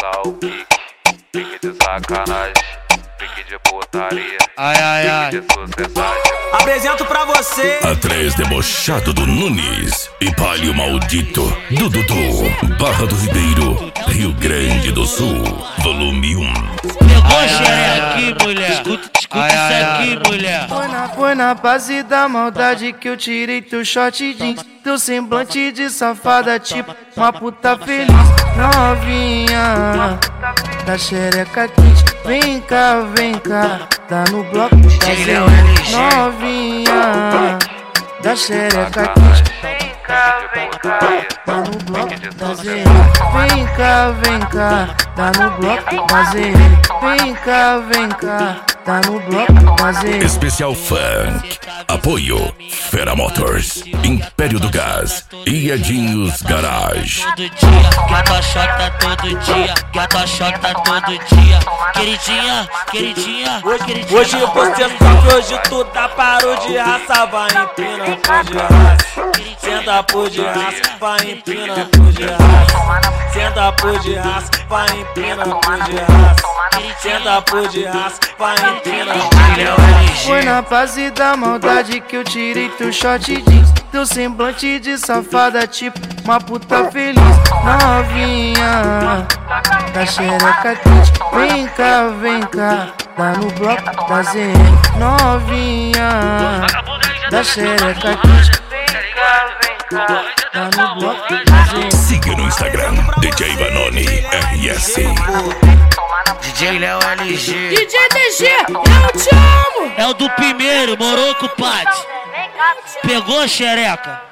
começar o pique. Pique de sacanagem, pique de putaria, pique de sucessagem. Apresento pra você A3 debochado do Nunes e Palio maldito do Dudu. Barra do Ribeiro, Rio Grande do Sul, volume 1. Pegou xereca aqui, mulher. Escuta isso aqui, mulher. Foi na base da maldade que eu tirei teu short jeans. Teu semblante de safada, tipo uma puta feliz. Novinha, da xereca quente. Vem cá, tá no bloco da zero. Novinha, da xereca quente. Vem cá, tá no bloco da zero. Vem cá, tá no bloco da zero. Vem cá, tá no bloco da zero. Especial Funk. Apoio Fera Motors, Império do Gás e Edinhos Garage. Todo dia, gato chota todo dia, gato chota todo dia. Queridinha. Hoje você não sabe, hoje tu tá parou de raça. Vai empina por de raça. Senta por de raça, vai empina por de raça. Senta por de raça, vai empina por de raça. Senta por de raça, vai empina por de raça. Foi na base da maldade que eu tirei teu short jeans. Teu semblante de safada, tipo uma puta feliz. Novinha, da xereca quente. Vem cá, tá no bloco da ZN. Novinha, da xereca quente. Tá no bloco da ZN. Siga no Instagram, DJ Vanoni RS. DJ Léo LG. DJ DG, eu te amo! É o do primeiro, morou com o Pad. Pegou xereca?